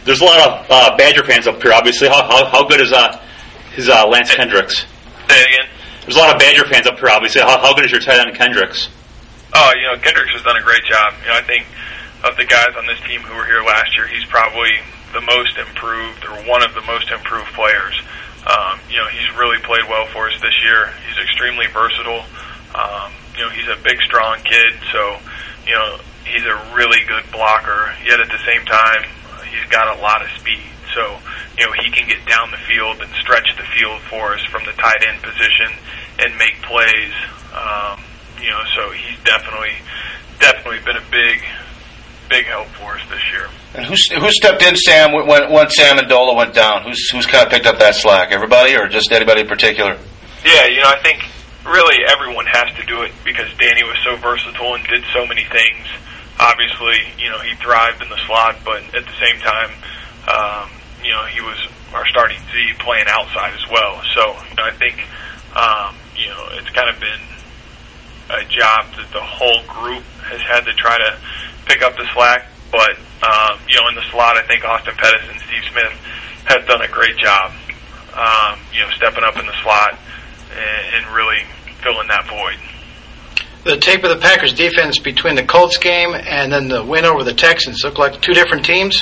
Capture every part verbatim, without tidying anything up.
there's a lot of uh, Badger fans up here, obviously. How how, how good is uh, is uh, Lance Say Kendricks? it again. There's a lot of Badger fans up here, obviously. How, how good is your tight end Kendricks? Oh, you know, Kendricks has done a great job. You know, I think of the guys on this team who were here last year, he's probably the most improved or one of the most improved players. Um, you know, he's really played well for us this year. He's extremely versatile. Um, you know, he's a big, strong kid, so, you know, he's a really good blocker, yet at the same time, he's got a lot of speed. So, you know, he can get down the field and stretch the field for us from the tight end position and make plays. Um, you know, so he's definitely, definitely been a big, big help for us this year. And who who stepped in, Sam, when when Sam Amendola went down? Who's who's kind of picked up that slack? Everybody, or just anybody in particular? Yeah, you know, I think really everyone has to do it because Danny was so versatile and did so many things. Obviously, you know, he thrived in the slot, but at the same time, um, you know, he was our starting Z playing outside as well. So, you know, I think, um, you know, it's kind of been a job that the whole group has had to try to pick up the slack. But, um, you know, in the slot, I think Austin Pettis and Steve Smith have done a great job, um, you know, stepping up in the slot and, and really filling that void. The tape of the Packers defense between the Colts game and then the win over the Texans look like two different teams?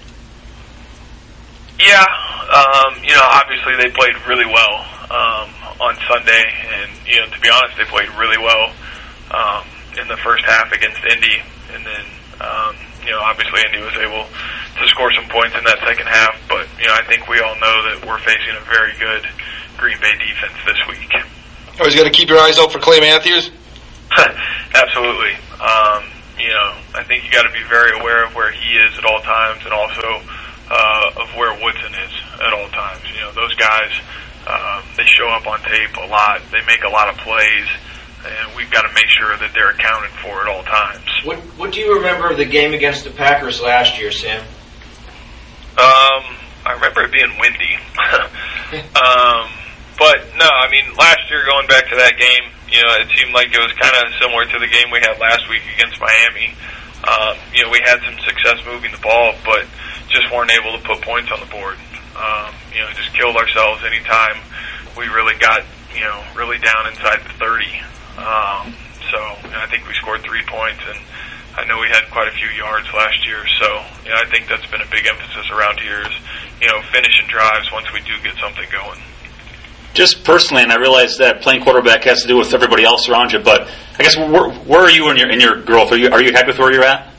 Yeah, um, you know, obviously they played really well um, on Sunday, and, you know, to be honest, they played really well um, in the first half against Indy, and then, um, you know, obviously Indy was able to score some points in that second half, but, you know, I think we all know that we're facing a very good Green Bay defense this week. Always got to keep your eyes out for Clay Matthews? Absolutely. Um, you know, I think you got to be very aware of where he is at all times, and also uh, of where Woodson is at all times. You know, those guys, uh, they show up on tape a lot. They make a lot of plays, and we've got to make sure that they're accounted for at all times. What What do you remember of the game against the Packers last year, Sam? Um, I remember it being windy. um, but no, I mean, last year going back to that game, you know, it seemed like it was kind of similar to the game we had last week against Miami. Um, you know, we had some success moving the ball, but just weren't able to put points on the board. Um, you know, just killed ourselves anytime we really got, you know, really down inside the thirty. Um, so you know, I think we scored three points, and I know we had quite a few yards last year. So you know, I think that's been a big emphasis around here is, you know, finishing drives once we do get something going. Just personally, and I realize that playing quarterback has to do with everybody else around you, but I guess where, where are you and your in your growth? Are you are you happy with where you're at?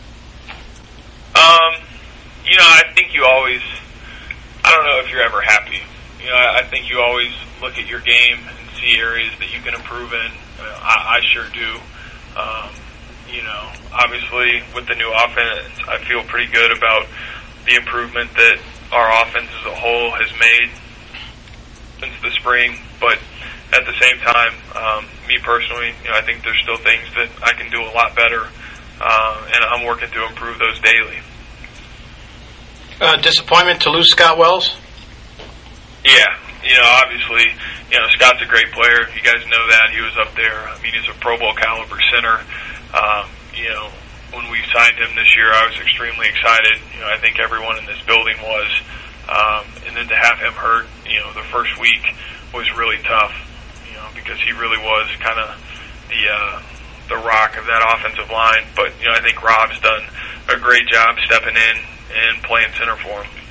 Um, you know, I think you always. I don't know if you're ever happy. You know, I, I think you always look at your game and see areas that you can improve in. Uh, I, I sure do. Um, you know, obviously with the new offense, I feel pretty good about the improvement that our offense as a whole has made since the spring, but at the same time, um, me personally, you know, I think there's still things that I can do a lot better, uh, and I'm working to improve those daily. Uh, disappointment to lose Scott Wells? Yeah, you know, obviously, you know, Scott's a great player. You guys know that. He was up there. I mean, he's a Pro Bowl caliber center. Um, you know, when we signed him this year, I was extremely excited. You know, I think everyone in this building was. Um, and then to have him hurt, you know, the first week was really tough, you know, because he really was kind of the uh, the rock of that offensive line. But, you know, I think Rob's done a great job stepping in and playing center for him.